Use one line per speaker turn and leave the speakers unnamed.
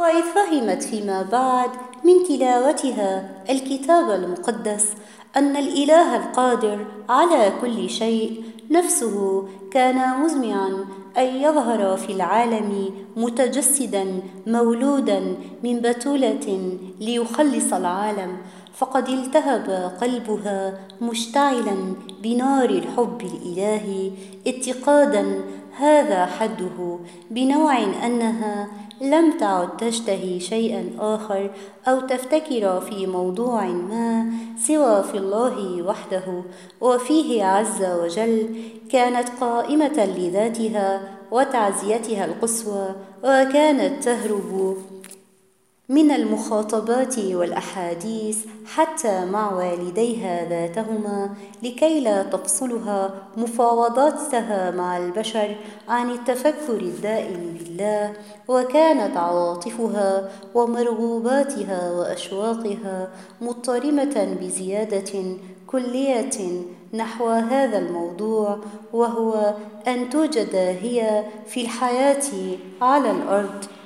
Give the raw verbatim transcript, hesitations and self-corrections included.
وإذ فهمت فيما بعد من تلاوتها الكتاب المقدس أن الإله القادر على كل شيء نفسه كان مزمعا أن يظهر في العالم متجسدا مولودا من بتولة ليخلص العالم، فقد التهب قلبها مشتعلا بنار الحب الإلهي اتقادا هذا حده، بنوع أنها لم تعد تشتهي شيئا آخر أو تفتكر في موضوع ما سوى في الله وحده وفيه عز وجل. كانت قائمة لذاتها وتعزيتها القصوى، وكانت تهرب من المخاطبات والأحاديث حتى مع والديها ذاتهما لكي لا تفصلها مفاوضاتها مع البشر عن التفكر الدائم بالله. وكانت عواطفها ومرغوباتها وأشواقها مضطرمة بزيادة كلية نحو هذا الموضوع، وهو أن توجد هي في الحياة على الأرض